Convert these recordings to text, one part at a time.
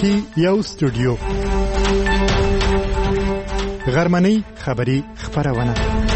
کې یو استودیو غرمنۍ خبری خبرونه.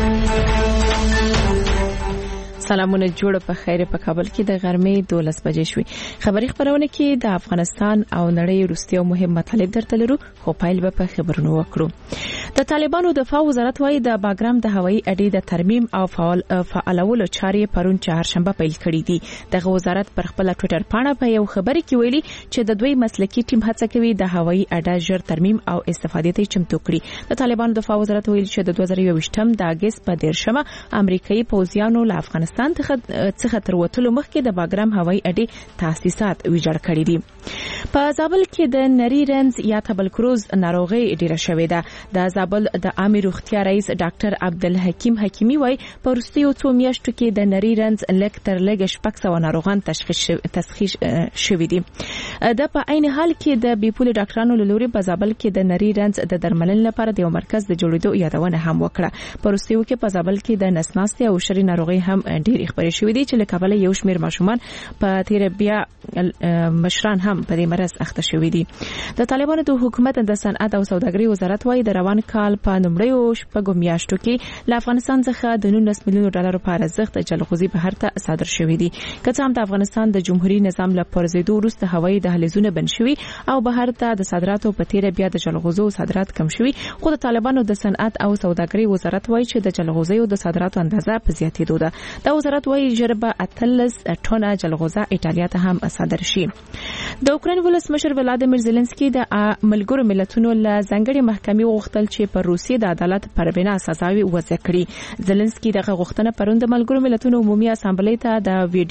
سلامونه جوړ په خیر. په کابل کې د غرمې 12 بجې شوې. خبری خبرونه کې د افغانستان او نړۍ وروستي او مهم مطالب درته لرو، خو پایل به په خبرونو وکړو. د طالبانو دفاع وزارت وايي د باګرام د هوایي اډې د ترمیم او فعالولو چارې پرون چهارشنبه پیل کړې دي. دغه وزارت پر خپل ټوئیټر پاڼه په یو خبري کې ویلي چې د دوی مسلکي ټیم هڅه کوي د هوایي اډې ژر ترمیم او استفادې ته چمتو کړي. د طالبانو دفاع وزارت ویلي چې د 2021م د اگست په 13مه امریکایي پوځیانو له افغانستان څخه تر وټلو مخکې د باګرام هوایي اډې تاسیسات ویجاړ کړي دي. په زابل کې د نری رنز یا تبرکلوز ناروغي ډیره شوې ده. د زابل د عامه روغتیا رئیس ډاکټر عبدالحکیم حکیمی وايي په وروستیو 2 میاشتو کې د نری رنز لکتر لګ شپږ ناروغان تشخیص شوي دي. د په عین حال کې د بیپول ډاکټرانو له لوري په زابل کې د نری رنز د درملنې لپاره د یو مرکز د جوړېدو یادونه هم وکړه. په وروستیو کې په زابل کې د نسناستي او شری ناروغي هم ډېر خبرې شوې دي چې له کابل یو شمېر ماشومان په تیر بیا مشران هم په دې مرض اخته شوي دي. د طالبانو د حکومت د صنعت او سوداګرۍ وزارت وايي د روان کال په لومړیو شپږو میاشتو کې له افغانستان څخه د 19 میلیون ډالر په ارزښت جلغوزي بهر ته صادر شوي دي. که څه هم د افغانستان د جمهوریت نظام له پرځېدو وروسته هوایي دهلیزونه بند شوي او بهر ته د صادراتو په تیر بیا د جلغوزو صادرات کم شوي، خو د طالبانو د صنعت او سوداګرۍ وزارت وايي چې د جلغوزیو د صادراتو اندازه په زیاتېدو ده. د وزارت وايي جربه 13 ټنه جلغوزه ایټالیا ته هم صادر شي. د اوکراین ولسمشر ولادیمیر زيلنسکي د ملګرو ملتونو له ځانګړي محکمې غوښتل چې پر روسیې د عدالت پر بنا سزاوي وضع کړي. زيلنسکي دغه غوښتنه پروند د ملګرو ملتونو عمومي اسامبلې ته د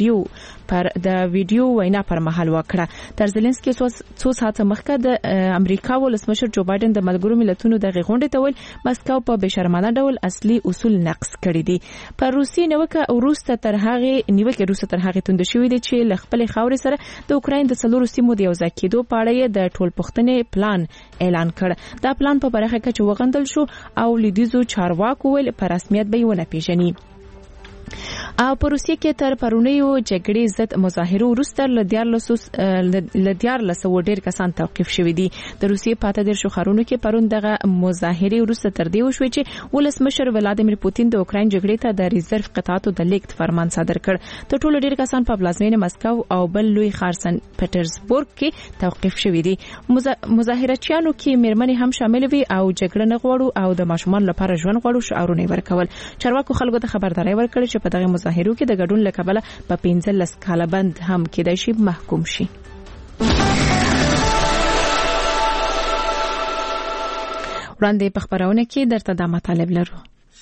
ویډیو وینا پر مهال وکړه. تر زيلنسکي څو ساعت مخکې د امریکا ولسمشر جو بایدن د ملګرو ملتونو د غونډې ته ویل مسکو په بشرمانه ډول اصلي اصول نقض کړي دي. پر روسیې نیوکه وروسته تر هغه توند شوې دي چې له خپل خاورې سره د اوکراین د څلورو سیمو د یوځای کېدو په اړه د ټولپوښتنې پلان اعلان کړ. دا پلان په برخه کې چې وغندل شو او لیدیزو چارواکو ول په رسمیت به ونه پیژني. او په روسیې کې تر پرونیو جګړې ضد مظاهرو وروسته ل 1400 ډیر کسان توقيف شوي دي. د روسیې په 13 ښارونو کې پرون دغه مظاهرې وروسته تر دې وشوې چې ولسمشر ولادیمیر پوتین د اوکراین جګړې ته د ریزرو قطعاتو د لیکت فرمان صادر کړ. تر ټولو ډیر کسان په پلازمینه مسکو او بل لوی ښار سن پټرزبورګ کې توقيف شوي دي. مظاهرچیانو کې میرمنې هم شامل وي او جګړه نه غواړو او د ماشومان لپاره ژوند غواړو شعارونه ورکول. چارواکو خلکو ته خبرداري ورکړه چې په دغه مظاهرو کې د ګډون لکبله په 15 کاله بند هم کېدای شي محکوم شي. وړاندې په خبرونه کې درته دا مطالب لرو.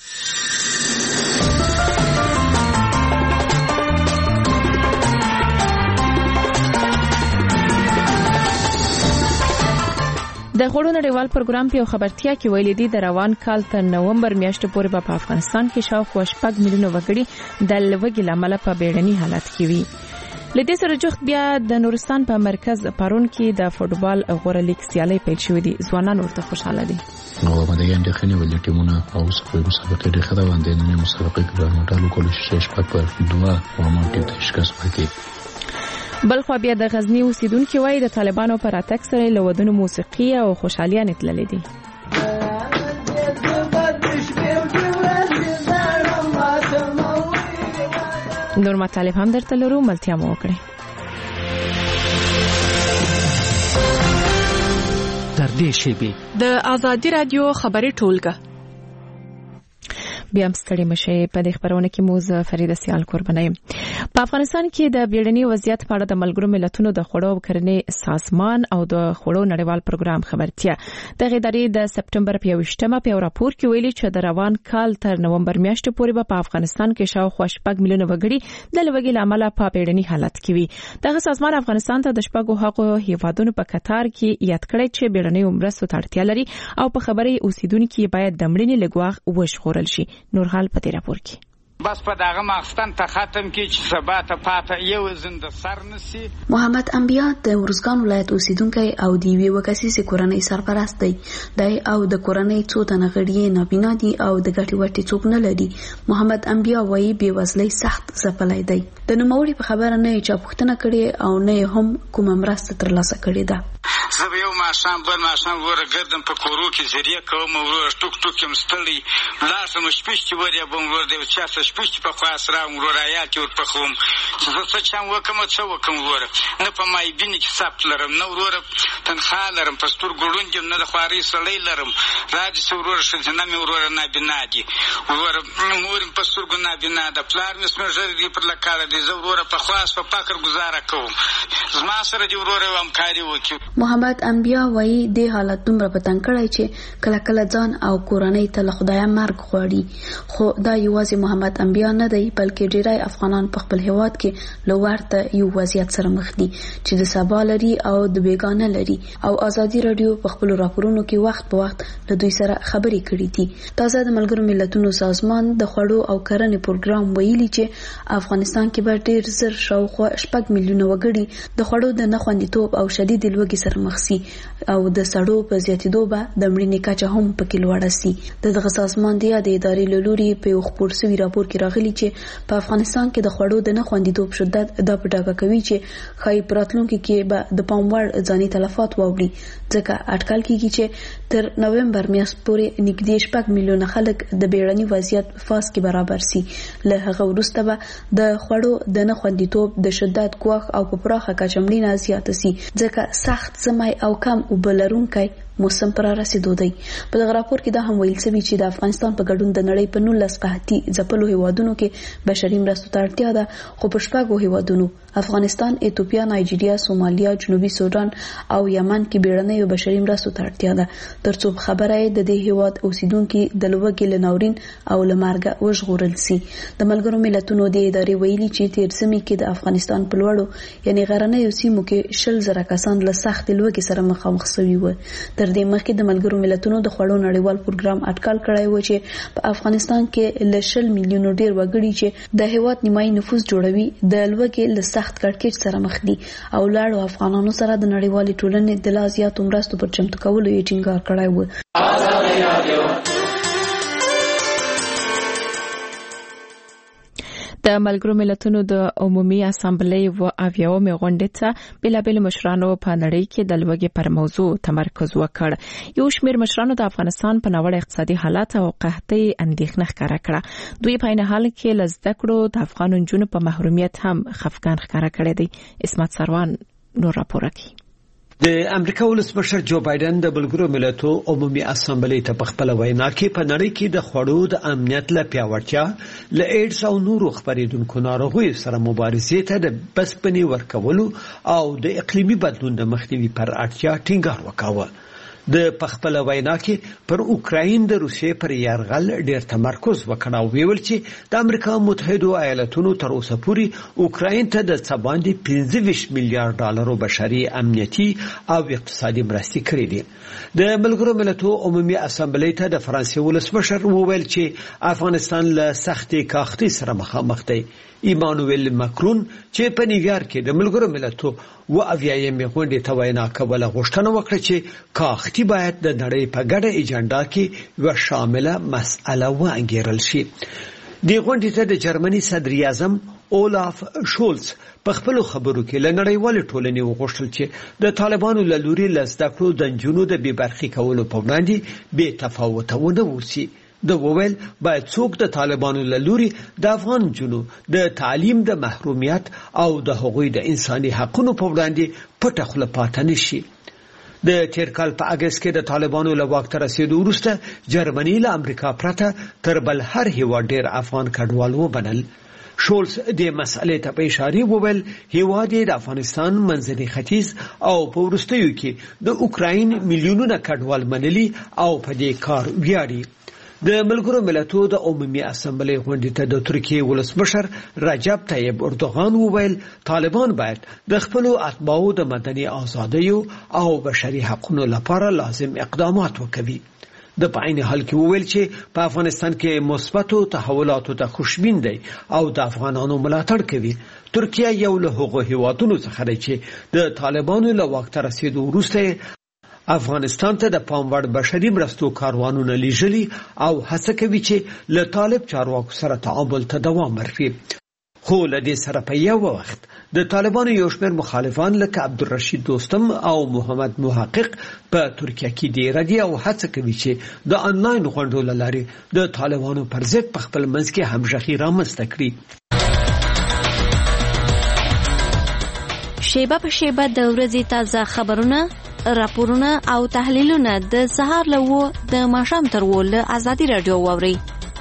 د غوړو نړیوال پروګرام په خبرتیا کې ویل دي د روان کال تر نومبر میاشتې پورې په افغانستان کې شاوخوا 6 میلیونه وګړي د لوږې لامل په بیړني حالت کې وي. لدې سره جوخت بیا د نورستان په مرکز پرون کې د فوټبال غوړه لیګ سیالي پیل شوې دي. ځوانان ورته خوشاله دي. نو باندې یې ډېرخني ولې ټیمونه او مسابقه ډېر خدا باندې نه مسابقه کې د مټالو کول شي شپږ پر 2 او مونږ ته شکست ورکړي. بلخو بیا د غزنی اوسیدونکو وایي د طالبانو پر اتک سره له ودونو موسیقي او خوشحالي نتللې دي. نور مطالب هم درته لرو، ملتیا مو وکړئ. تر دې شیبې د آزادي رادیو خبري ټولګه بیا هم ستړي مشه. په دې خبرونه کې موږ فریده سیال قرباني. په افغانستان کې د بیړني وضعیت په اړه د ملګرو ملتونو د خوړو او کرنې سازمان او د خوړو نړیوال پروګرام خبرتیا د ادارې د سپټمبر په 28مه په راپور کې ویلي چې د روان کال تر نومبر میاشتې پورې په افغانستان کې شاوخوا 6 میلیونه وګړي د لوږې لامل په بیړني حالت کې وي. دغه سازمان افغانستان ته د شپږو حقوقو هیوادونو په کتار کې یاد کړی چې بیړني مرستو ته اړتیا لري او په خبري اوسیدونکو باید د مړینې لګواغ وژغورل شي. نورحال په دې راپور کې بس په دغه ماخستان ته ختم کی چې سبا ته پاته یو زنده سر نسی. محمد انبیا د ورزګان ولایت اوسیدونکی او د وی وکاسي کورنۍ سرپرست دی. او د کورنۍ څو تنه غړي نابینا دي او د ګټي وټي څوک نه لري. محمد انبیا وایي بې وزلۍ سخت ځپلای دی. د نوموړي په خبره نه چې پوښتنه کړي او نه هم کوم مرسته ترلاسه کړې ده. زه به یو ماښام بل ماښام وروره ګرځم په کورو کې زریې کوم وروره ټوک ټوک یم ستړی لاړ شم شپشتې ورېبم وروره د یو چا څه شپشتې په خوا سراوم وروره عیال کې ورپخوم چې زه څه چم وکړم څه وکړم وروره نه په مایبینې کې ثبت لرم نه وروره تنخوا لرم په سترګو ړوند یم نه د خوارۍ سړی لرم راځي چې وروره ښځینه مې وروره نابینا دي وروره مور مې په سترګو نابینا ده پلار مې سپین ږیری دی پر لکاله دی زه وروره په خواست په فقر ګزاره کوم زما سره دې وروره یو همکاري وکړي. محمد انبیا وایي دې حالت دومره په تنګ کړی چې کله کله ځان او کورنۍ ته له خدایه مرګ غواړي. خو دا یوازې محمد انبیا نه دی بلکې ډیری افغانان په خپل هیواد کې له ورته یو وضعیت سره مخ دي چې د سبا لري او د بیګانه لري او ازادي رادیو په خپل راپورونو کې وخت په وخت له دوی سره خبرې کړې دي. تازه د ملګرو ملتونو سازمان د خوړو او کرنې پروګرام ویلي چې افغانستان کې به ډیر زر شاوخوا 6 میلیونه وګړي د خوړو د نه خوندیتوب او شدید لوږې سره مخ شي او د سړو په زیاتېدو به د مړینې کچه هم پکې لوړه شي. دغه سازمان د ادارې له لوري په خپور سوي راپور کې راغلي چې په افغانستان کې د خوړو د نه خوندیتوب شدت دا په ډاګه کوي چې خای پراتلونکو کې به د پام وړ ځاني تلفات واوړي ځکه اټکل کیږي چې تر نوومبر میاشتې پورې نږدې 6 میلیونه خلک د بیړني وضعیت فاز کې برابر شي. له هغه وروسته به د خوړو د نه خوندیتوب د شدت ګواښ او په پراخه کچه مړینه زیاته شي ځکه سخت سمای او کم اوبه لرونکی موسم پر رسیدو دی. په دغه راپور کې دا هم ویل شوی چې د افغانستان په ګډون د نړۍ په 19 قحطي ځپلو هیوادونو کې بشري مرستو ته اړتیا ده خو په 6 هیوادونو افغانستان، ایتوپیا، نایجیریا، سومالیا، جنوبي سودان او یمن کې بیړنۍ بشري مرستو ته اړتیا ده ترڅو خبره د دې هیواد اوسیدونکو د لوږې له ناورین او له مرګ وژغورل شي. د ملګرو ملتونو د ادارې ویلي چې تیر سمې کې د افغانستان په لوړو یعنی غرنیو سیمو کې 20,000 کسان له سخت لوږې سره مخامخ شوي وو. تر دې مخکې د ملګرو ملتونو د خوړو نړیوال پروګرام اټکل کړی و چې په افغانستان کې له 10 میلیونو ډیر وګړي چې د هیواد نیمایي نفوس جوړوي د لوږې له سخت کړکېچ سره مخ دي او لاړو افغانانو سره د نړیوالې ټولنې د لا زیاتو مرستو پر چمتو کولو یې ټینګار کړی و. د ملګرو ملتونو د عمومي اسامبلې و اویاومې غونډې ته بېلابېل مشرانو په نړۍ کې د لوږې پر موضوع تمرکز وکړ. یو شمېر مشرانو د افغانستان په ناوړه اقتصادي حالت او قحطۍ اندېښنه ښکاره کړه. دوی په عین حال کې له زده کړو د افغان نجونو په محرومیت هم خفګان ښکاره کړی دی. اسمت سروان نور راپور کوي. د امریکا ولسمشر جو بایدن د ملګرو ملتونو عمومي اسامبلې ته په خپل وینا کې په نړۍ کې د خوړو د امنیت لپاره پیاوړتیا له ایډز او نورو خپرېدونکو ناروغیو سره مبارزې ته د بسپنې ورکولو او د اقلیمي بدلون د مخنیوي پر اړتیا ټینګار وکاوه. د پخپل وینا کې پر اوکراین د روسیې پر یرغل ډیر تمرکز وکړ او ویل چې د امریکا متحده ایالاتونو تر اوسه پورې اوکراین ته د څباندې 25 میلیارډ ډالرو بشري امنیتي او اقتصادي مرستې کړې دي. د ملګرو ملتونو عمومي اسامبلې ته د فرانسې ولسمشر وویل چې افغانستان له سختې کاختۍ سره مخامخ دی. ایمانوئل ماکرون چې په نیویارک کې د ملګرو ملتونو و اویايمې غونډې ته وینا کوله غوښتنه وکړه چې کاختي باید د نړۍ په ګډه ایجنډا کې یو شامله مسأله وانګیرل شي. د غونډې ته د جرمني صدر اعظم اولاف شولز په خپل خبرو کې له نړیوال ټولنې وغوښتل چې د طالبانو له لوري لزده کړو د جنونو د بې برخې کولو په وړاندې بې تفاوتونه وسی. د وویل باید څوک د طالبانو له لوري د افغان جنو د تعلیم د محرومیت او د حقوقي د انساني حقوقو په وړاندې پټه خوله پاتې نشي. د تیر کال په اگست کې د طالبانو له واک ته رسیدو وروسته جرمني له امریکا پرته تر بل هر هیواد ډیر افغان کډوال وبنل. شولز د مسئلې ته په اشاره وویل هیواد د افغانستان منځني ختیځ او په وروستیو کې د اوکراین میلیونونه کډوال منلي او په دې کار ویاړي. د ملګرو ملتونو د عمومي اسامبلې غونډې ته د ترکیې ولسمشر رجب طیب اردوغان وویل طالبان باید د خپل اتباعو د مدني ازادیو او بشري حقوقو لپاره لازم اقدامات وکړي. د پاین حال کې وویل چې په افغانستان کې مثبتو تحولاتو ته خوشبین دی او د افغانانو ملاتړ کوي. ترکیه یو له هغو هیوادونو څخه دی چې د طالبانو له واک ته رسیدو وروسته افغانستان ته د پام وړ بشري مرستو کاروانونه لیږلي او هڅه کوي چې له طالب چارواکو سره تعامل ته دوام ورکړي. خو لدې سره په یو وخت د طالبانو یو شمېر مخالفان لکه عبدالرشید دوستم او محمد محقق په ترکیه کې د ردی او هڅه کوي چې د انلاین غونډو له لارې د طالبانو پر ضد په خپل منځ کې همغږي رامنځته کړي. شیبه په شیبه د ورځې تازه خبرونه، راپورونه او تحلیلونه د سهار له 9 د ماښام تر 10 له آزادي رادیو واورئ.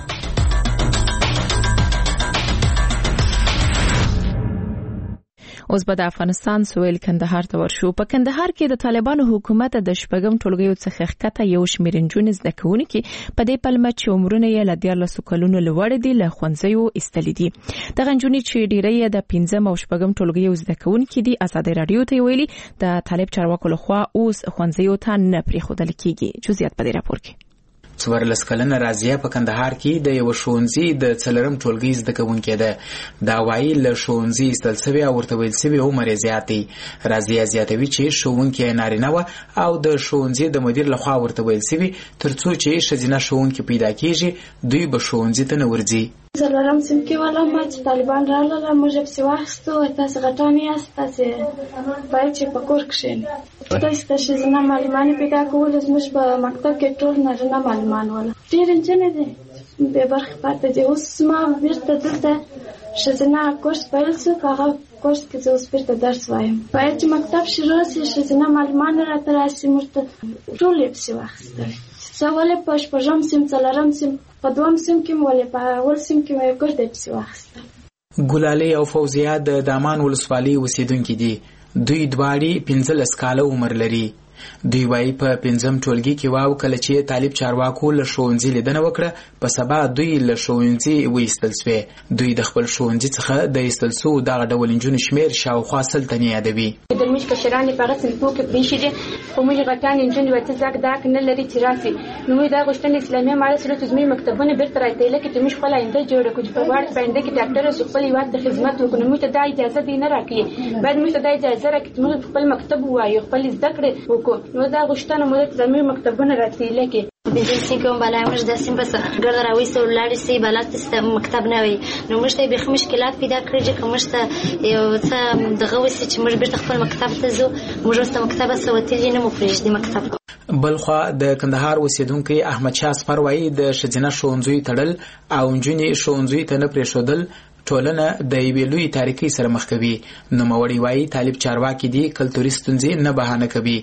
اوس به د افغانستان سویل کندهار ته ورشو. په کندهار کې د طالبانو حکومت د شپږم ټولګیو څخه ښکته یو شمېر نجونې زده کوونکي په دې پلمه چې عمرونه یې له 14 کلونو لوړ دي له ښوونځیو ایستلي دي. دغه نجونې چې ډېری یې د 5 او شپږم ټولګیو زده کوونکي دي ازادي رادیو ته ویلي د طالب چارواکو لخوا اوس ښوونځیو ته نه پرېښودل کیږي. جزئیات په دې راپور کې. 14 کلنه رازیه په کندهار کې د یو ښوونځي د 4م ټولګي زده کوونکې ده. دا وایي له ښوونځي ایستل سوی او ورته ویل سوی عمر یې زیات دی. رازیه زیاتوي چې ښوونکې نارینه وه او د ښوونځي د مدیر لخوا ورته ویل سوي تر څو چې ښځینه ښوونکې پیدا کېږي دوی به ښوونځي ته نه ورځي. څلورم صنف کې ولا ما چې طالبان راغله موږ پسې واخیستو تاسې غټان یاست تاسې باید چې په کور کښېنئ. تاسې ته ښځینه معلمان پیدا کول زموږ په مکتب کې ټول نارینه معلمان وله ډېر نجونې دي بې برخې پاتې دي. اوس ما بیرته دلته ښځینه کورس پیل شو په هغه کورس کې زه اوس بیرته درس وایم. باید چې مکتب شروع شي ښځینه معلمان راته راشي موږ ته ټول یې پسې واخیستل. زه ولې په شپږم صنف 4م صنف په 2م صنف کې ولې په اول صنف کې مې کورس دی پسې واخیستل. ګلالۍ او فوزیه د دامان ولسوالۍ اوسیدونکي دي. دوی دواړې 15 کاله عمر لري. دوی وایي په 5م ټولګي کې واو کله چې طالب چارواکو له ښوونځي لیدنه وکړه په سبا دوی له ښوونځي وایستل سوی. دوی د خپل ښوونځي څخه د ایستل سوو دغه ډول نجونو شمېر شاوخوا 100 تنې یادوي. د موږ کشران په هغه صنفو کې پرېښي دي خو موږ غټان نجونې ورته ځاک داک نه لري چې راسي. نو موږ دا غوښتنه اسلامي امارت سره چې زموږ مکتبونه بیرته راتللی کې چې موږ خپله آینده جوړه کړو چې په وړ آینده کې ډاکټر اوسو خپل هېواد ته خدمت وکړو. نو موږ ته دا اجازه دی نه راکوي. باید موږ ته دا اجازه راکړي چې موږ خپل مکتب ووایو خپل زده کړې وکړو. نو دا غوښتنه موږ ته زموږ مکتبونه راتللی کې بنځل سي کوم بالا موږ د سیم بس ګرځ راويسته ولاري سي بلات مکتب نه وي. نو موږ ته به مشکلات پیدا کړی چې کوم څه یو څه دغه وسی چې موږ بیرته خپل مکتب ته ځو. موږ واست مکتب سوتلی نه مو پرېږدي مکتب. بلخوا د کندهار اوسیدونکي احمد شاه سپروایی د ښځینه ښوونځیو تړل او نجونې ښوونځیو ته نه پرېښودل ټولنه د یوې لویې تاریکۍ سره مخ کوي. نوموړی وایي طالب چارواکي دي کلتوري ستونزې نه بهانه کوي.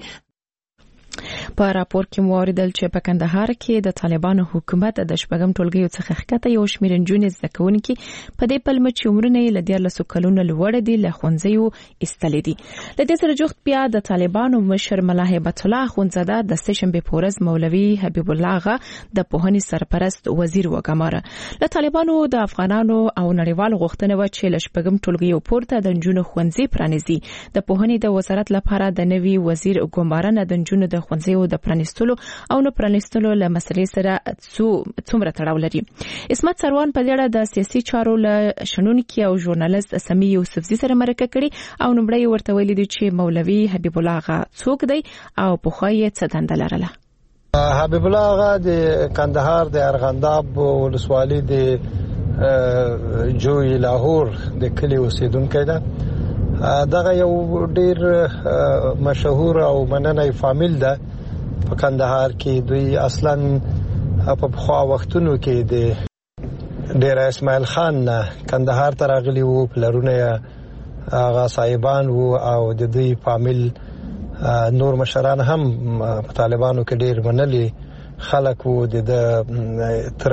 په راپور کې مو اوریدل چې په کندهار کې د طالبانو حکومت د شپږم ټولګیو څخه ښکته یو شمېر نجونې زده کوونکي په دې پلمه چې عمرونه یې له 14 کلونو لوړ دي له ښوونځیو ایستلي دي. له دې سره جوخت بیا د طالبانو مشر ملا هیبت الله اخوندزاده د سهشنبې په ورځ مولوي حبیب الله آغا د پوهنې سرپرست وزیر وګماره. له طالبانو د افغانانو او نړیوالو غوښتنه و چې له شپږم ټولګیو پورته د نجونو ښوونځي پرانیزي. د پوهنې د وزارت لپاره د نوي وزیر ګمارنه د نجونو د ښوونځیو د پرانیستلو او نه پرانیستلو له مسلې سره څومره تړاو لري. اسمت سروان په دې اړه د سیاسي چارو له شنونکي او ژورنالیست سمي یوسفزي سره مرکه کړې او نومړی ورته ویلي دی چې مولوي حبیب الله آغا څوک دی او پخوا یې څه دنده لرله. حبیب الله آغا د کندهار د ارغنداب ولسوالۍ د جوی لاهور د کلی اوسیدونکی ده. دغه یو ډیر مشهور او مننه فامیل ده په کندهار کې. دوی اصلا په پخوا وختونو کې د ډیر اسماعیل خان کندهار ته راغلي وو. پلرونه هغه صاحبان وو او د دوی فامیل نور مشران هم په طالبانو کې ډیر منلي خلک وو. د تر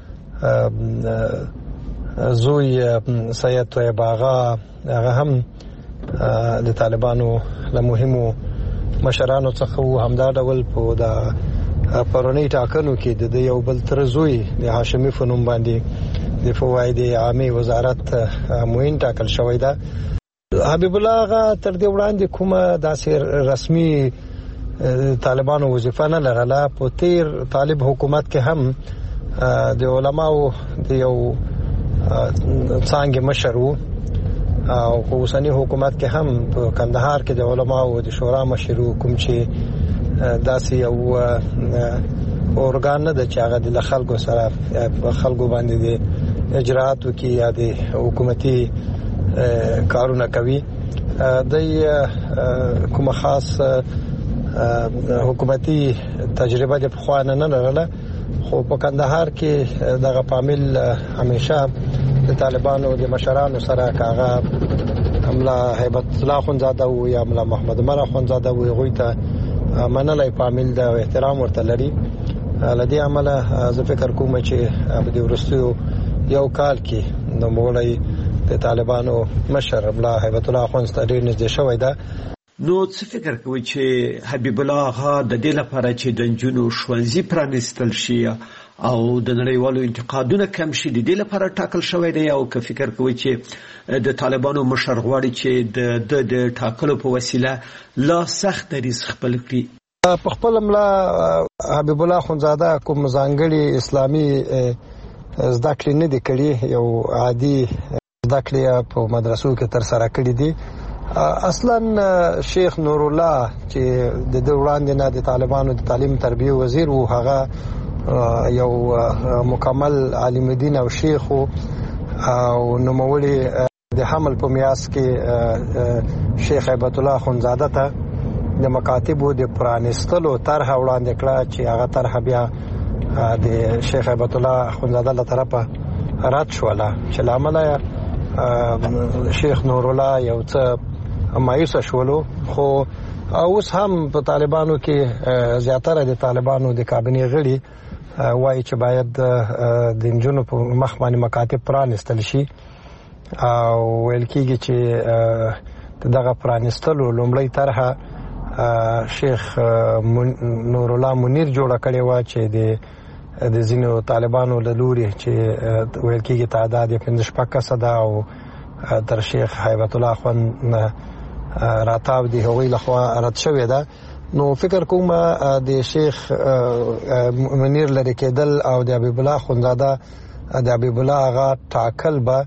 زوی سید طیب آغا هغه هم د طالبانو له مهمو مشرانو څخه وو. همدا ډول په د پرونی ټاکنو کې د یو بل تر زوی د هاشمي فنون باندې د فواید عامه وزارت معین ټاکل شوی ده. حبیب الله آغا تر دې وړاندې کومه داسې رسمي طالبانو وظیفه نه لرله. په تیر طالب حکومت کې هم د علماو د یو څانګې مشر وو او په اوسنی حکومت کې هم په کندهار کې د علماو د شورا مشر کوم چې داسې یو اورګان نه د چې هغه د خلکو سره خلکو باندې د اجراءاتو کې یا د حکومتي کارونه کوي. د کومه خاص حکومتي تجربه د پخوانه نه لرله، خو په کندهار کې دغه عامل همیشه د طالبانو د مشرانو سره کاغه ملا هیبت الله خونزاده او یا ملا محمد عمر خونزاده او غوي ته منلای عامل د احترام ورته لري. لدی عمله زه فکر کوم چې په دې ورستیو یو کال کې د مولای د طالبانو مشر ملا هیبت الله خونزاده نږدې شوی ده. نو څه فکر کوي چې حبیب الله آغا د دې لپاره چې د نجونو ښوونځي پرانیستل شي او د نړیوالو انتقادونه کم شي د دې لپاره ټاکل شوی دی، او که فکر کوي چې د طالبانو مشر غواړي چې د ټاکلو په وسیله لا سخت دریځ خپل کړي؟ په خپل ملا حبیب الله خونزاده کوم ځانګړي اسلامي زده کړې نه دي کړې، یو عادي زده کړې په مدرسو کې تر سره کړې دي. اصلا شیخ نور الله چې د وړاندې نه د طالبانو د تعلیم تربیه وزیر وو، هغه یو مکمل عالم دین او شیخ او نوموړي د حمل په میاس کې شیخ هیبت الله خونزاده ته د مکاتبو د پرانستلو طرح وړاندې کړه چې هغه طرح بیا د شیخ هیبت الله خونزاده له طرفه رد شوله، چې لامل شیخ نور الله یو څه مایوس شولو. خو اوس هم په طالبانو کې زیاتره د طالبانو د کابینې غړي وایي چې باید د نجونو په مخ باندې مکاتب پرانستل شي، او ویل کېږي چې دغه پرانستلو لومړی طرحه شیخ نور الله منیر جوړه کړې وه چې د ځینو طالبانو له لوري چې ویل کېږي تعداد یې 15 کسه ده او تر شیخ هیبت الله خون راتاو دی هغوی لخوا رد شوې ده. نو فکر کوم د شیخ منیر لري کېدل او د حبیب الله خونزاده د حبیب الله هغه ټاکل به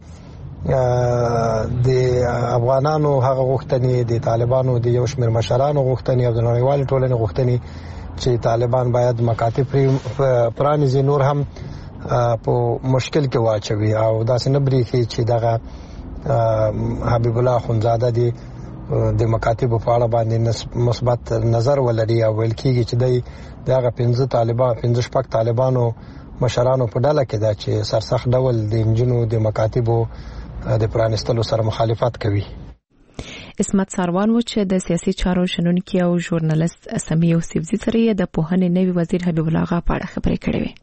د افغانانو هغه غوښتنې د طالبانو د یو شمېر مشرانو غوښتنې او د نړیوالې ټولنې غوښتنې چې طالبان باید مکاتب پرانیزي نور هم په مشکل کې واچوي، او داسې نه بریښي چې دغه حبیب الله خونزاده د مکاتب په اړه باندې مثبت نظر ولري، او ویل کېږي چې دغه 15 طالبانو مشرانو په ډله کې ده چې سرسخت ډول د نجونو د مکاتبو د پرانستلو سره مخالفت کوي. اسمت ساروان و چې د سیاسي چارو شنونکي او ژورنالیست سمیع یوسفزي سره د پوهنې نوي وزیر حبیب الله آغا په اړه خبرې کړې وې.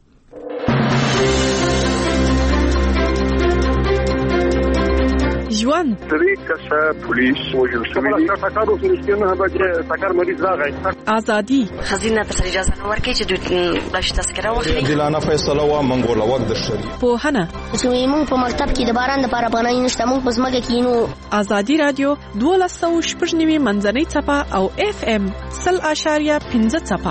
ژوند طریقه پولیس وجل شوی دی تاکارو سنشتنه به تاکار مریض راغی ازادي خزینه ته اجازه نه ورکړي چې دوی بلش تذکره واخلي. دلانه فیصله و منګول وخت د شری پوهنه زموږ په مکتب کې د باران لپاره پناه نشته، موږ په ځمکه کې نو. ازادي رادیو 12.9 منځنۍ څپه او FM 0.5 څپه.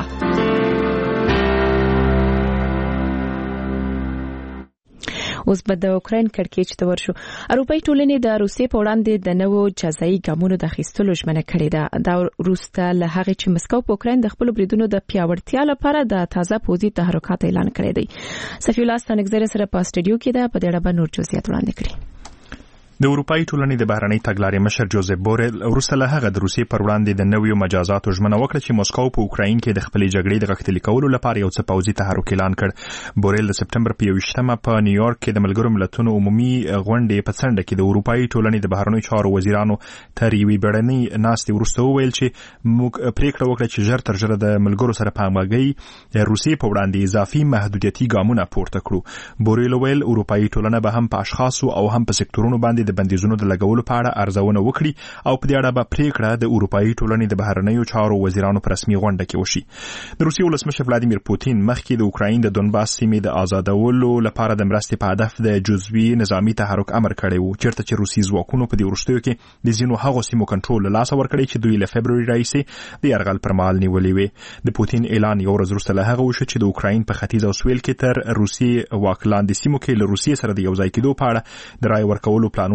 اوس به د اوکراین کړکېچ ته ورشو. اروپایي ټولنې د روسیې په وړاندې د نوو جزایي ګامونو د اخیستلو ژمنه کړې ده. دا وروسته له هغې چې مسکو په اوکراین د خپلو بریدونو د پیاوړتیا لپاره د تازه پوځي تحرکات اعلان کړی دی. صفی الله ستانکزی سره په سټډیو کې ده، په دې اړه به نور جزئیات وړاندې کړي. د اروپایي ټولنې د بهرنۍ تګلارې مشر جوزف بورل وروسته له هغه د روسیې پر وړاندې د نویو مجازاتو ژمنه وکړه چې مسکو په اوکراین کې د خپلې جګړې د غښتلي کولو لپاره یو څه پوځي تحرک اعلان کړ. بورل د سپټمبر په 21مه په نیویارک کې د ملګرو ملتونو عمومي غونډې په څنډه کې د اروپایي ټولنې د بهرنیو چارو وزیرانو تر یوې بیړنۍ ناستې وروسته وویل چې موږ پریکړه وکړه چې ژر تر ژره د ملګرو سره په همغږۍ روسیې په وړاندې اضافي محدودیتي ګامونه پورته کړو. بورل وویل اروپایي ټولنه به هم په اشخاصو او هم په سکتورونو باندې د بندیزونو د لګولو په اړه ارزونه وکړي او په دې اړه به پریکړه د اروپایي ټولنې د بهرنیو چارو وزیرانو په رسمي غونډه کې وشي. د روسیې ولسمشر ولادیمیر پوتین مخکې د اوکراین د دونباس سیمې د آزادولو لپاره د مرستې په هدف د جزوي نظامی تحرک امر کړی و، چیرته چې روسي ځواکونو په دې وروستیو کې د ځینو هغو سیمو کنټرول له لاسه ورکړی چې دوی له فبروري راهیسې د یرغل پر مهال نیولې وې. د پوتین اعلان یو ورځ وروسته له هغه وشو چې د اوکراین په ختیځ او سویل کې تر روسي واک لاندې سیمو کې له روسیې سره د یوځای کېدو په اړه د رای ورکولو پلانونه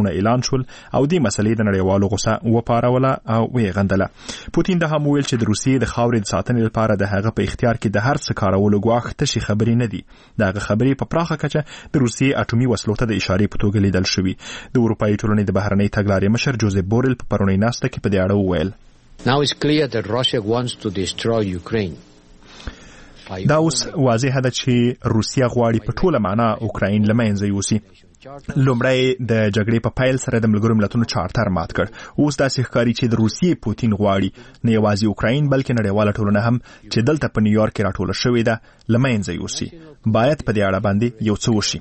پلانونه اعلان شول او دې مسلې د نړیوالو غوسه وپاروله او ویې غندله. پوتین د هم ویل چې د روسیې د خاورې د ساتنې لپاره د هغه په اختیار کې د هر څه کارولو ګواښ تشې خبرې نه دي. دغه خبرې په پراخه کچه د روسیې اټومي وسلو ته د اشارې په توګه لیدل شوي. د اروپایي ټولنې د بهرنۍ تګلارې مشر جوزف بورل په پرونۍ ناسته کې په دې اړه وویل. Now it's clear that Russia wants to destroy Ukraine. دا اوس واضح ده چې روسیا غواړي په ټوله معنا اوکراین له منځه یوسي. لومړی د جګړې په پیل سره د ملګرو ملتونو چارټر مات کړ. اوس داسې ښکاري چې د روسیې پوتین غواړي نه یوازې اوکراین بلکې نړیواله ټولنه هم چې دلته په نیویارک کې راټوله شوې ده له منځه یوسي. باید په دې اړه باندې یو څه وشي.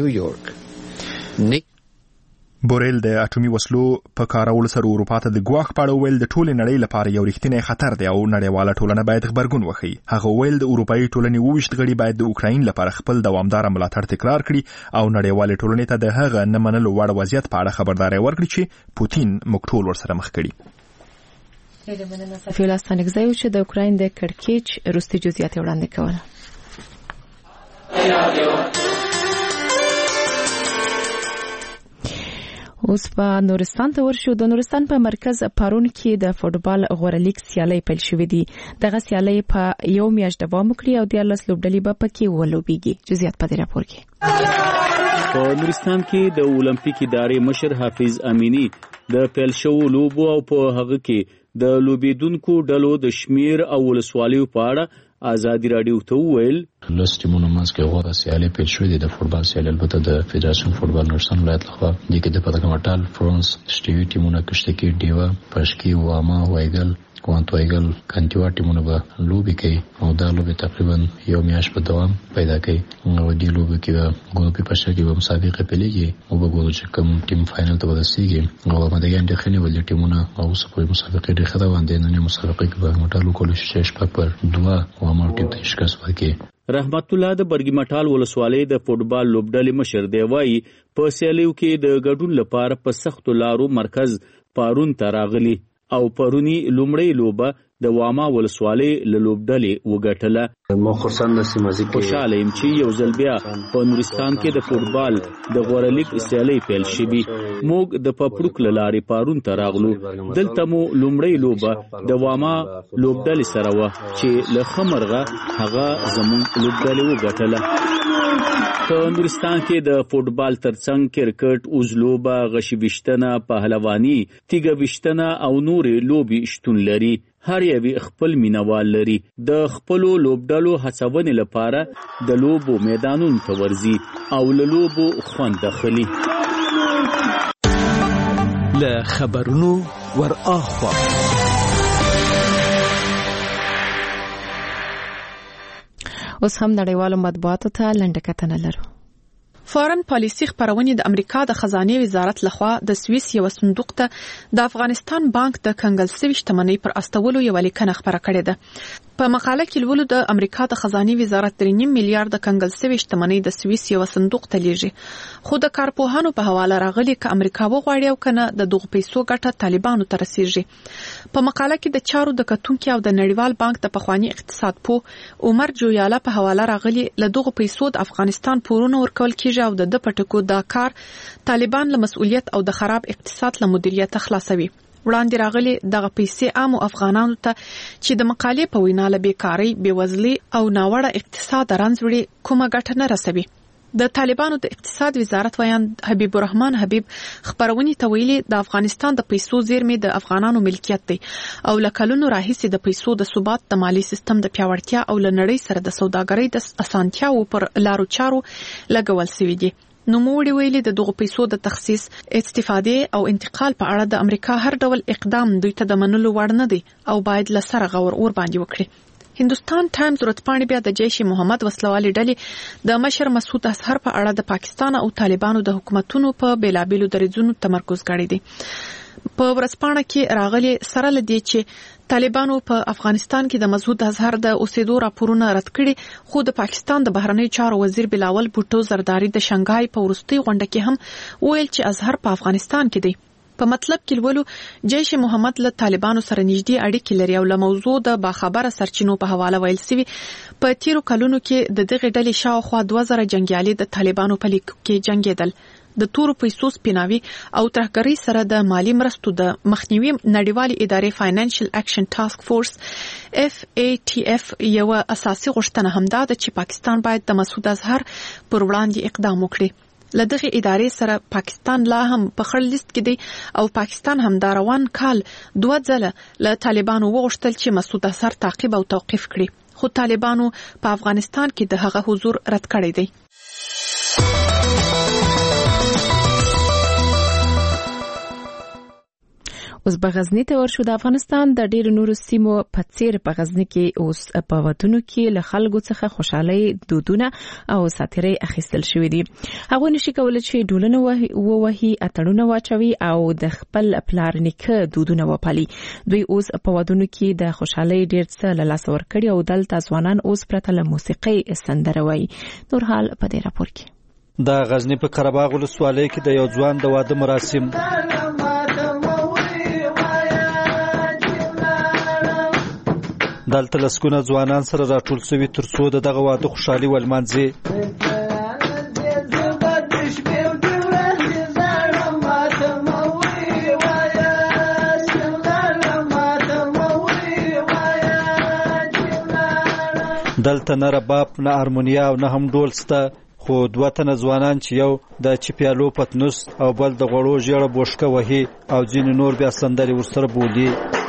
بورل د اټومي وسلو په کارولو سره اروپا ته د ګواښ په اړه ویل د ټولې نړۍ لپاره یو رښتینی خطر دی او نړیواله ټولنه باید غبرګون وښيي. هغه ویل د اروپایي ټولنې 28 غړي باید د اوکراین لپاره خپل دوامدار ملاتړ تکرار کړي او نړیواله ټولنې ته د هغه نه منلو وړ وضعیت په اړه خبرداري ورکړي چې پوتین موږ ټول ورسره مخ کړي. فیولا ستانکزی چې د اوکراین د کړکېچ روسي جزئیات وړاندې کول. اوس په نورستان ته ورشو. د نورستان په مرکز پارون کې د فوټبال غوره لیګ سیالۍ پیل شوې دي. دغه سیالۍ په یو میاشت دوام کوي او 13 لوبډلې به پکې ولوبېږي. جزئیات په دې راپور کې. په نورستان کې د اولمپیک ادارې مشر حافظ امینی د پیل شوو لوبو او په هغه کې د لوبېدونکو ډلو د شمیر او ولسوالیو په اړه آزادی رادیو ته وویل. لس ټیمونو منځ کې غوره سیالۍ پیل شوې دي. د فوټبال سیالۍ البته د فدراسیون فوټبال نورستان ولایت لخوا د کې د پتکمټال فرانس شټیوي ټیمونه کشتګي ډیوا پښکی واما وایګل کوانتوایګل کانتیوا ټیمونه به لوبي کوي او دا لوبي تقریبا یو میاشت په دوام پیدا کوي. او دې لوبي کې ګروپي پښه کې به مسابقه پیلېږي او به ګورو چې کوم ټیم فائنل ته ورسیږي. او مدګان د خنې ولې ټیمونه او سپوږی مسابقه ډېر خدا باندې نه مسابقه کې به مټالو کول شي شپږ پر 2 او امر ټیم ته شکست ورکړي. رحمت الله د برګی مټال ولسوالۍ د فوټبال لوبډلې مشر دی وایي په سیالیو کې د ګډون لپاره په سختو لارو مرکز پارون ته راغلی او پرونی لومړی لوبه د واما ولسوالۍ له لوبډلې وګټله. خوشاله یم چې یو ځل بیا په نورستان کې د فوټبال د غوره لیګ سیالۍ پیل شوې. موږ د پپړوک له لارې پارون ته راغلو. دلته مو لومړی لوبه د واما لوبډلې سره وه چې له خمرغه هغه زموږ لوبډلې وګټله. په نورستان کې د فوټبال ترڅنګ کرکټ، اوزلوبه، غشي ویشتنه، پهلواني، تیګه ویشتنه او نورې لوبې شتون لري. هر یوې خپل مینوال لري. د خپلو لوبډلو هڅونې لپاره د لوبو میدانونو ته ورځي او له لوبو خوند اخلي. له خبرونو ور اخوا اوس هم نړیوالو مطبوعاتو ته لنډه کتنه لرو. فارن پالیسي خبرونه د امریکا د خزانه وزارت لخوا د سویس یو صندوق ته د افغانستان بانک د کنګل سوي شتمنۍ پر استولو یو لیکنه خبره کړې ده. په مقاله کې لولو د امریکا د خزانه وزارت 3.5 میلیارډ د کنګل سوي شتمنۍ د سویس یو صندوق ته لیږي. خو د کارپوهانو په حواله راغلي ک امریکا وغواړي او کنه د دغه پیسو ګټه طالبانو ته رسیږي. په مقاله کې د چارو د کتونکو او د نړیوال بانک د پخوانی اقتصاد پو عمر جویاله په حواله راغلي له دغه پیسو د افغانستان پورونه ورکول کیږي او د پټکو دا کار طالبان له مسؤلیت او د خراب اقتصاد له مدیریت خلاصوي. وړاندې راغلي دغه پیسې عام افغانانو ته چې د مقالې په وینا له بیکاری، بیوزلي او ناوړه اقتصاد رنځ وړي کومه ګټه نه رسوي. د طالبانو د اقتصاد وزارت ویان حبیب الرحمن حبیب خبرونې ته ویلي د افغانستان د پیسو زیرمې د افغانانو ملکیت دی او لکلونو راهیسې د پیسو د ثبات، د مالی سیستم د پیاوړتیا او لنړۍ سره د سوداګرۍ د اسانتیاو پر لارو چارو لګول شوی دی. نو موږ ویلي د دغه پیسو د تخصیص، استفاده او انتقال په اړه د امریکا هر ډول اقدام دوی ته د منلو وړ نه دی او باید له سره غور اور باندې وکړي. هندوستان ټایمز ورځپاڼې بیا د جیش محمد وسلوالي ډلې د مشر مسعود اظهر په اړه د پاکستان او طالبانو د حکومتونو په بیلابیلو دریځونو تمرکز کړی دی. په ورځپاڼه کې راغلي سره لدی چې طالبانو په افغانستان کې د مسعود اظهر د اوسېدو راپورونه رد کړي، خو د پاکستان د بهرنی چارو وزیر بلاول بوټو زرداری د شنګای په وروستي غونډه کې هم ویل چې اظهر په افغانستان کې دی. په مطلب کې ولولو جیش محمد له طالبانو سره نږدې اړیکې لري او له موضوع د باخبره سرچینو په حواله ویل سوي په تیرو کلونو کې د دغه ډلې شاوخوا 2000 جنگیالي د طالبانو په لیک کې جنگیدل. د تورو پیسو سپیناوي او ترهګرۍ سره د مالی مرستو د مخنیوي نړیوالې ادارې فاینانشل اکشن ټاسک فورس FATF یو اساسي غوښتنه هم ده چې پاکستان باید د مسعود اظهر پر وړاندې اقدام وکړي. لدغه ادارې سره پاکستان لا هم په خړ لیست کې دی او پاکستان هم دا روان کال 2 ځله له طالبانو وغوښتل چې مسعود اظهر تعقیب او توقیف کړي، خو طالبانو په افغانستان کې د هغه حضور رد کړی دی. اوس په غزنی ته ورشو. د افغانستان د ډېر نورو سیمو په څیر په غزنی کې اوس په ودونو کې له خلکو څخه خوشحالي دودونه او ساتيري اخیستل شوې دي. هغه نشي کولای چې ډولونه ووهي، اتړونه واچوي او د خپل پلار نیکه دودونه وپالي. دوی اوس په ودونو کې د خوشحالي ډېر څه له لاس ورکړي او دلته ځوانان اوس پرته له موسیقي سندره وایي. نور حال په دې راپور کې. د غزنی په قرهباغ ولسوالۍ کې د یو ځوان د واده مراسم دلته لسکونه ځوانان سره راټول شوي تر څو دغه واده خوشحالي ولمانځي. دلته نه رباب، نه هارمونیا او نه هم ډول شته، خو 2 تنه ځوانان چې یو د چپیالو پتنوس او بل د غوړو ژیړه بوشکه وهي او ځینې نور بیا سندرې ورسره بولي.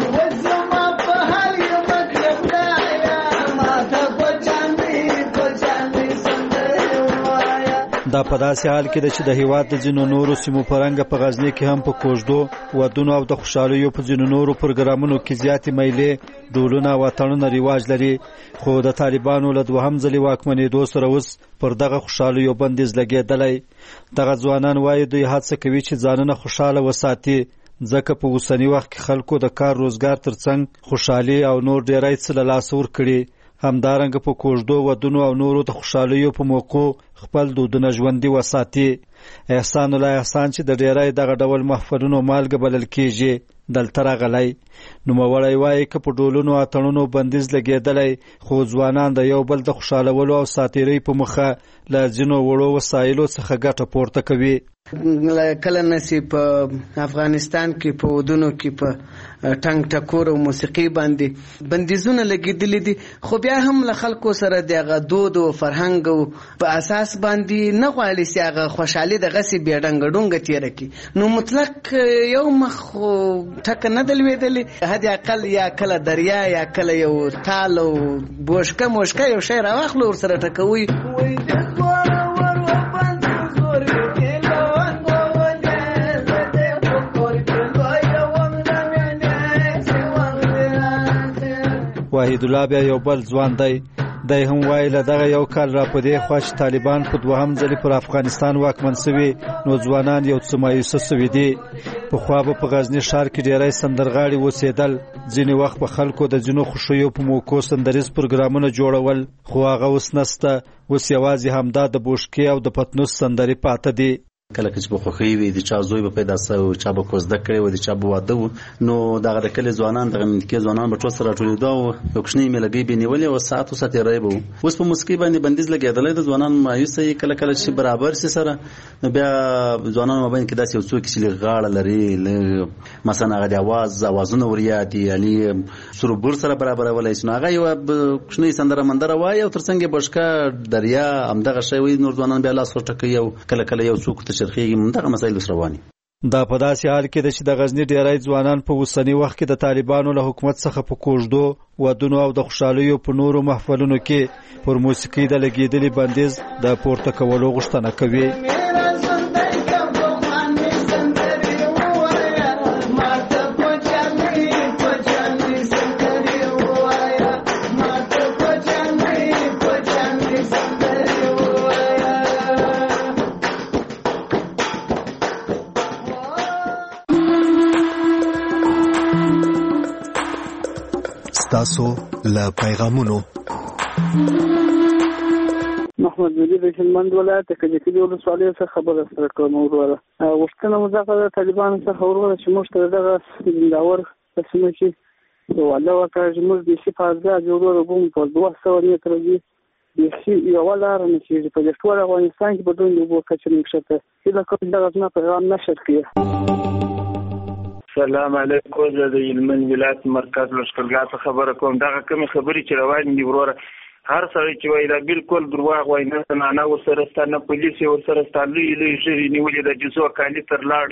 دا په داسې حال کې چې د هیواد د ځینو نورو سیمو پرنګ په غزنی کې هم په کوژدو ودونو او د خوشحالیو په ځینو نورو پروګرامونو کې زیاتې میلې، ډولونه او اتڼونه رواج لري، خو د طالبانو له دوهم ځلې واکمنېدو سره اوس پر دغه خوشحالیو بندیز لګېدلی. دغه ځوانان وایي دوی هڅه کوي چې ځانونه خوشحاله وساتي، ځکه په اوسني وخت کې خلکو د کار روزګار ترڅنګ خوشحالي او نور ډیری څه له لاسه ورکړي. همدارنګه په کوژدو ودونو او نورو د خوشحالیو په موقع خپل دودونه ژوندي وساتي. احسان الله احسان چې د ډیری دغه ډول محفلونو مالګه بلل کیږي دلته راغلی. نوموړی وایي که په ډولونو اتڼونو بندیز لګېدلی، خو ځوانان د یو بل د خوشحالولو او ساتیرۍ په مخه له ځینو وړو وسایلو څخه ګټه پورته کوي. کله نسی په افغانستان کې په ودونو کې په ټنګ ټکور او موسیقي باندې بندیزونه لګېدلي دي، خو بیا هم له خلکو سره دغه دود او فرهنګ او په اساس باندې نه غواړي چې هغه خوشحالي دغسې بې ډنګه ډونګه تېره کړي. نو مطلق یو مخ ټکه نه ده لوېدلې، حد اقل یا کله دریا یا کله یو تال او بوشکه موشکه یو شی راواخلو ورسره ټکوي. واحد الله بیا یو بل ځوان دی، دای هم وایي له دغه یو کال را پدې خوا چې طالبان په دوهم ځلې پر افغانستان واکمن شوي نو ځوانان یو څه مایوسه شوي دي. پخوا به په غزني ښار کې ډیری سندرغاړي اوسېدل، ځینې وخت به خلکو د ځینو خوښیو په موقعو سندریز پروګرامونه جوړول، خو هغه اوس نسته. اوس یوازې همدا د بوشکې او د پتنوس سندرې پاته دي. کله چې په خوخي وي د چا زوی به پیدا سو، چا به کوزده کړي و، د چا به واده و، نو دغه د کلی ځوانان دغه منطقې ځوانان به ټول سره راټولېدو او یو کوچنۍ میلګۍ به نیولې او ساعت ساتیری به و. اوس په موسیقۍ باندې بندیز لګېدلی، د ځوانان مایوسه یې کله کله چې برابر سي سره، نو بیا ځوانانو مابین کې داسې یو څوک چې لږ غاړه لري، مثلا هغه د اوازونه وريادي علي سروبر سره برابرولی شي، نو هغه یو کوچنۍ سندره مندره وایي او ترڅنګ یې بشکه دریا همدغه شی وایي، نور ځوانان بیا لاس ورټکوي او کله کله یو څوک ته دغه مسایل رواني. دا په داسې حال کې ده چې د غزني ډیری ځوانان په اوسني وخت کې د طالبانو له حکومت څخه په کوژدو ودونو او د خوشحالیو په نورو محفلونو کې پر موسیقي د لګېدلي بندیز د پورته کولو غوښتنه کوي. تاسو له پیغامونو محمد ولی د هلمند ولایت د کجکي ولسوالۍ څخه خبره سره کوم. وروره غوښتنه مو دغه د طالبانو څخه وروره چې موږ ته دغه زنداور په سیمه کې واده وکړه چې موږ د شي په ځای وروره بوم په 200 متره دي بيخي یو لار نه چې په ټول افغانستان کې بدون د وبو کچې نشته دا کوم د غزنا پیغام نشر کړي. سلام علیکم زه د هلمند ولایت مرکز لښکرګاه څخه خبره کوم. دغه کومې خبرې چې روانې دي وروره هر سړی چې وایي دا بالکل درواغ وایي، نه ورسره ستا نه پولیس ورسره ستا لوی ژرې نیولې د جزو کالي تر لاړ